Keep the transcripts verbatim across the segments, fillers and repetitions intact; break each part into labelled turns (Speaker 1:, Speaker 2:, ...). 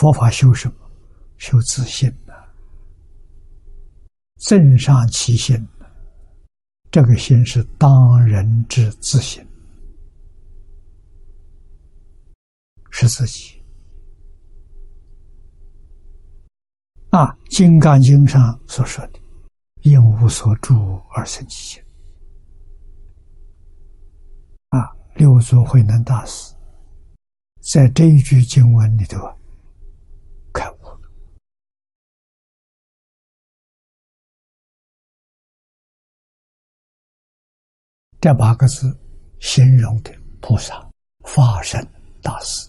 Speaker 1: 佛法修什么？修自信呐、啊，正上其心、啊。这个心是当人之自心，是自己。啊，《金刚经》上所说的“应无所住而生其心”。啊，六祖慧能大师在这一句经文里头开悟了。这八个字形容的菩萨法身大士。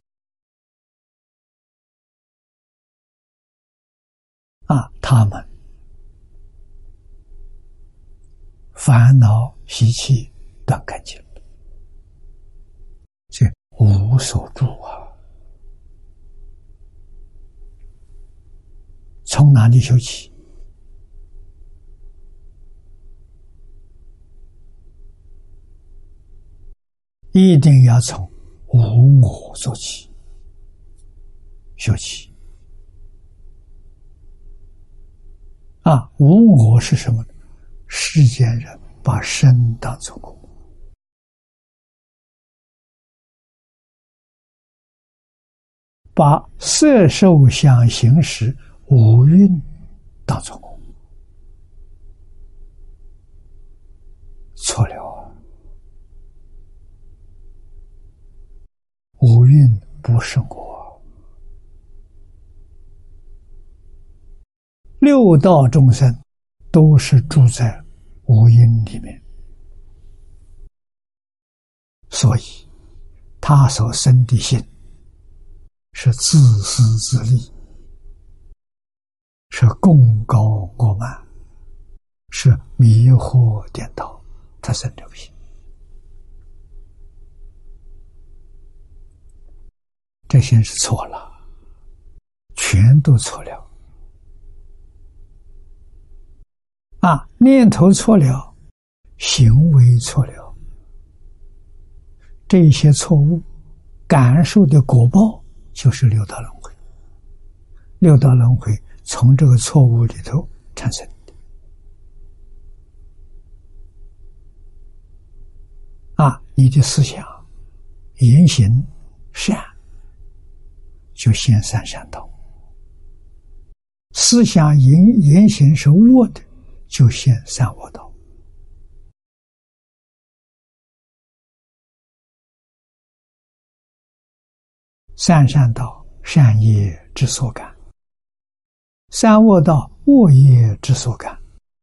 Speaker 1: 啊，他们烦恼习气断干净，这无所住啊！从哪里修起？一定要从无我做起，修起。啊，无我是什么呢？世间人把身当作我，把色受想行识五蕴当作我，错了啊！五蕴不是我。六道众生都是住在五蕴里面，所以他所生的心是自私自利，是贡高我慢，是迷惑颠倒，他生这个心。这心是错了，全都错了。啊，念头错了，行为错了，这些错误感受的果报就是六道轮回。六道轮回从这个错误里头产生的。啊，你的思想言行善，就现三善道；思想言言行是恶的，就现三恶道。三善道，善业之所感；三恶道，恶业之所感。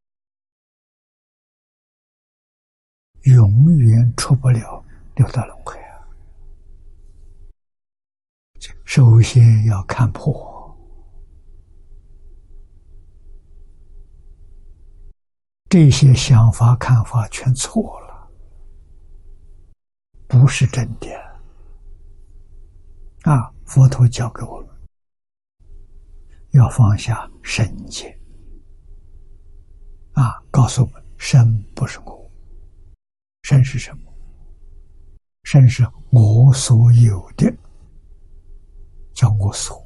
Speaker 1: 永远出不了六道轮回啊！首先要看破。这些想法看法全错了，不是真的啊！佛陀教给我们要放下身见啊，告诉我们身不是我，身是什么？身是我所有的，叫我所。